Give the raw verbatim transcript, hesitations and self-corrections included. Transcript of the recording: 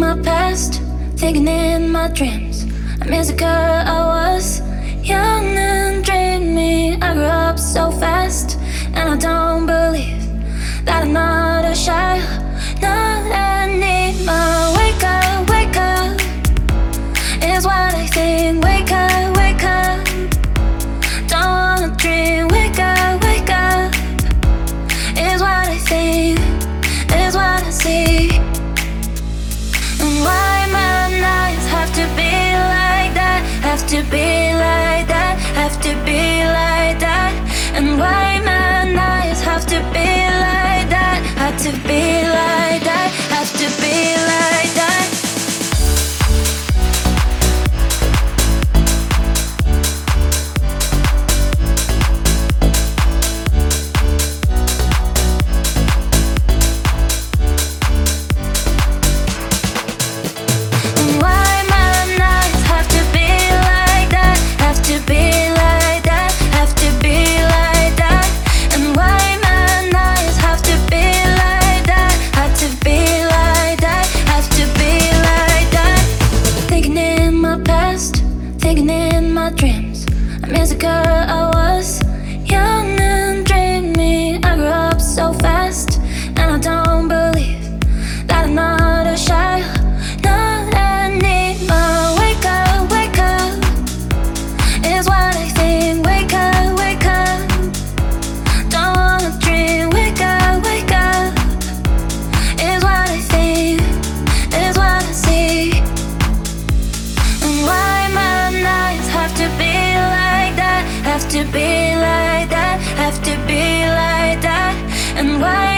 my past, thinking in my dreams. I miss the girl I was, young and dreamy. I grew up so fast, and I don't believe that I'm not a child. Not anymore. Wake up, wake up is what I think. Wake up, wake up. Don't wanna dream. Wake up, wake up is what I think. Is what I see. And why my nights have to be like that? Have to be like that. Have to be like that. And why my nights have to be like that? Have to be like that. Have to be like that. Thinking in my dreams, I miss the girl I was, young and dreamy. I grew up so fast, and I don't believe that I'm not a child. Not anymore. Wake up, wake up is what I think. Wake up, wake up. Don't wanna dream. Wake up, wake up is what I think. Is what I see. And why have to be like that, have to be like that, have to be like that. And why